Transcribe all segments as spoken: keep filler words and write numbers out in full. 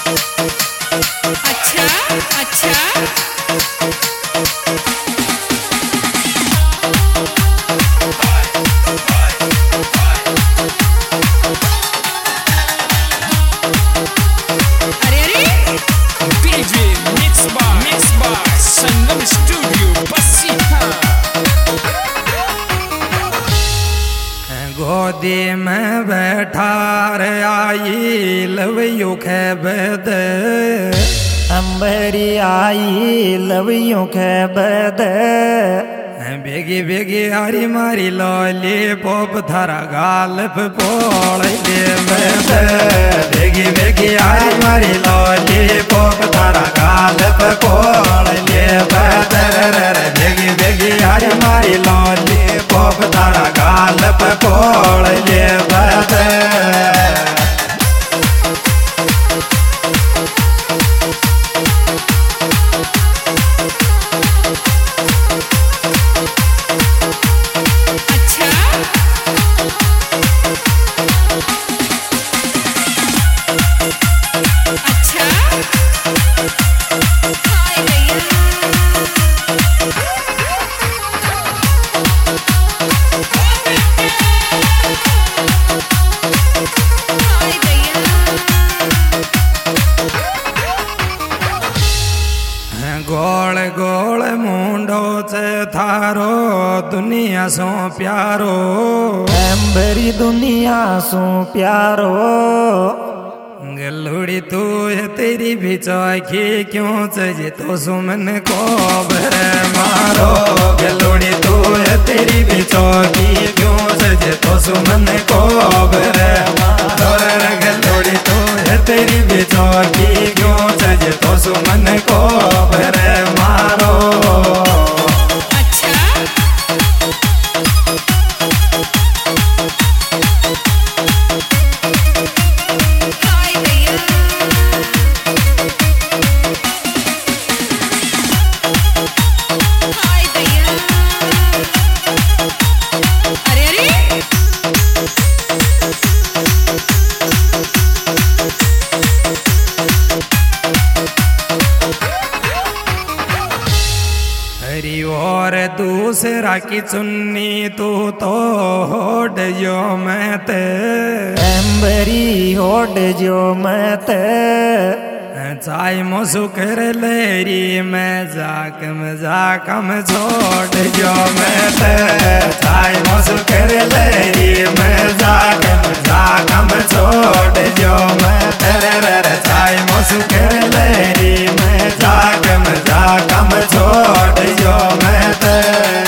अच्छा अच्छा अरे अरे DJ mix by mix by Sangam studio Basiya. गोदी में बैठा रे आई लवयू के बद अंबरी आई लवियों के बद बेगी बेगी हरी मारी लॉली पॉप थारा गाल पे पोड़ दे बद बेगी बेगी हरी मारी लॉली पॉप थारा गाल पे पोड़ दे बद बेगी बेगी हरी मारी लॉली पॉप थारा गाल पे पोड़ दे बद। गोल गोल मुंडो से थारो दुनिया सो प्यारो अंबरी दुनिया सो प्यारो गलुड़ी तू है तेरी भी चौखी क्यों सजे तो सुमन को भरे मारो गलुड़ी तू है तेरी भी चौखी क्यों सजे तो सुमन को भरे मारो गलुड़ी तू है तेरी भी चौखी क्यों सजे तो सुमन को भरे मारो। हरी और दूसरा की चुन्नी तू तो होड जो मैं ते अंबरी होड जो मत चाय मोसु कर लेरी मैं जाकम जाकम छोड़ जो मैं ते चाय मोसु कर लेरी मैं जाकम जाकम छोड़ जो मैं तेरे चाय मोसु कर लेरी मैं जाकम जाकम छोड़ जो मैं तेरे।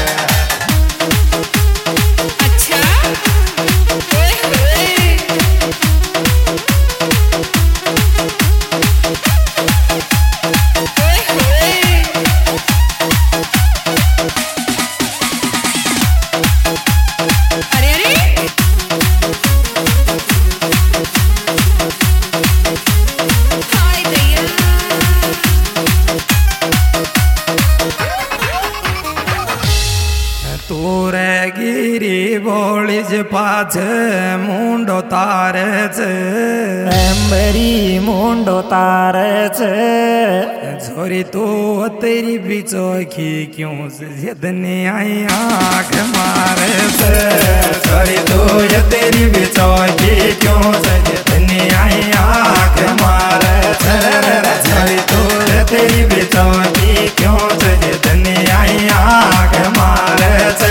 तूरे गिरी बोलिज पाछ मुंडो तारे छे अंबरी मुंडो तारे छे छोरी तू तेरी भी चौखी क्यों जितनी आई आँख मारे छे छोरी तू ये तेरी भी चौखी क्यों जितनी आई आँख मारे छे छोरी तू ये तेरी भी चौखी क्यों जितनी आई आँख मारे छे।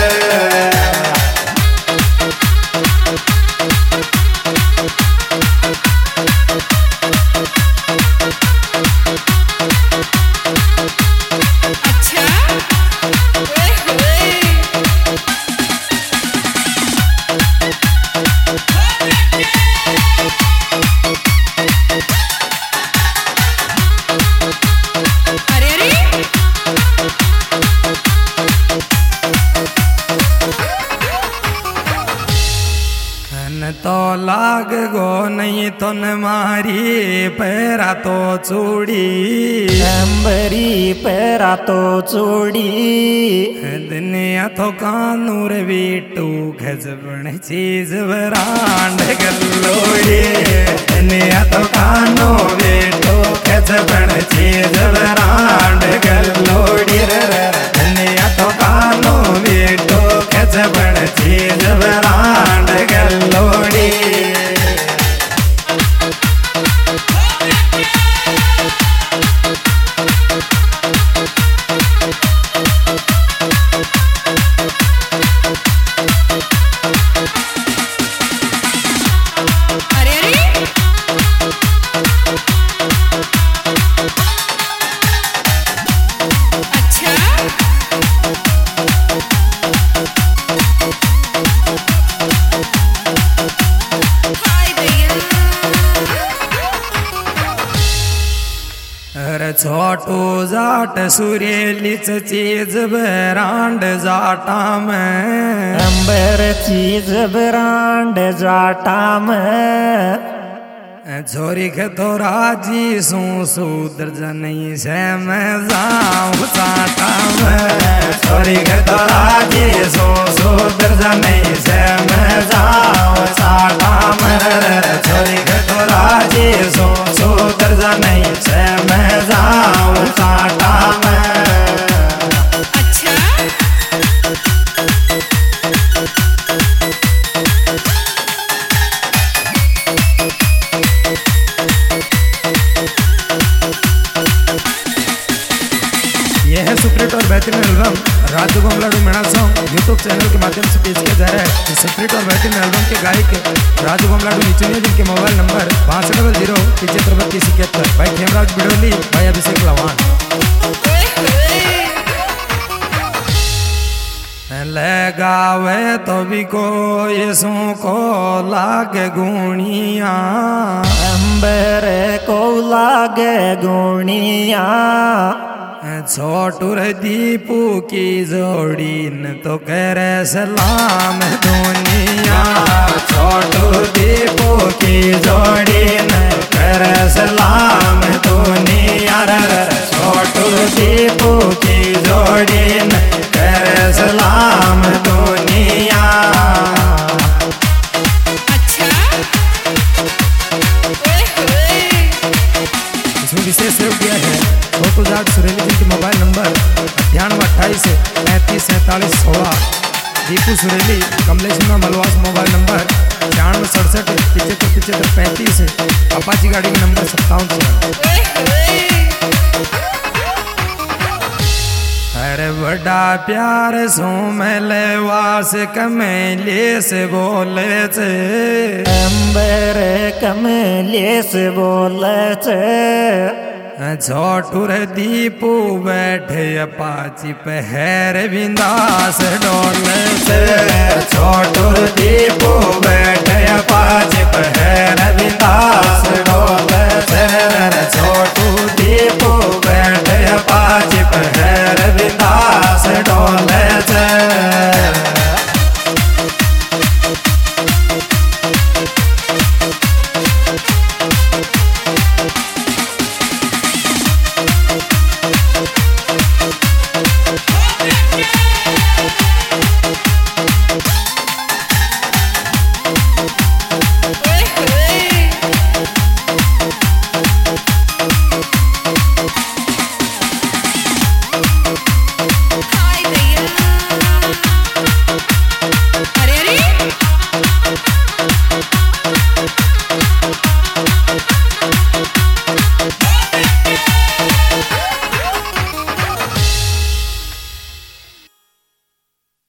तो लाग गो नहीं तो न मारी पैरा तो चूड़ी अंबरी पैरा तो चूड़ी दुनिया तो कानूर बीटू गजबन चीज बरांड गलोड़ी दुनिया तो कानू बेट अरे छोटू जाट सुरेलीच चीज बरांड जाटा में अंबर चीज बरांड जाटा में छोरी के तो राजी सू सूदर जनी से मैं जाऊं साटा में छोरी के तो राजी सू सूदर जनी से मैं जाऊं साटा में छोरी के तो राजी सू सूदर जनी से मैं जाऊं साटा में अच्छा यह है सुप्रीट और बेहतरीन album Raju Bamladu Mena song YouTube channel के माध्यम से पेश किया जा रहा है। इस सुप्रीट और बेहतरीन एल्बम के गायक राजू बमलाडू नीचे जिनके मोबाइल नंबर बासठ डबल जीरो पिछहत्तर बत्तीस इकहत्तर भाई खेमराज बिडोली भाई अभिषेक लवान। लगावे तो भी कोई सू को लागे गुणिया अंबर को लागे गुणिया छोटू रे दीपू की जोड़ी न तो करे सलाम दुनिया छोटू दीपू की जोड़ी न करे सलाम दुनिया छोटू दीपू की जोड़ी न करे सलाम दुनिया। अच्छा इसमें विशेष सहयोग दिया है छोटू जाट सुरेली जिनके मोबाइल नंबर अट्ठानवे अट्ठाईस पैंतीस सैंतालीस सोलह दीपू सुरेली कमलेश मलवास मोबाइल नंबर छियानवे सड़सठ पिछहत्तर पिछहत्तर पैंतीस अपाची गाड़ी के नंबर सत्तावन छियानवे। अरे बड़ा प्यार सो मेले वास कमेले से बोले चे अंबर कमले से बोले छे छोटू रे दीपू बैठे अपाची पहर बिंदास डोले से छोटू रे दीपू बैठे अपाची पहर बिंदास डोले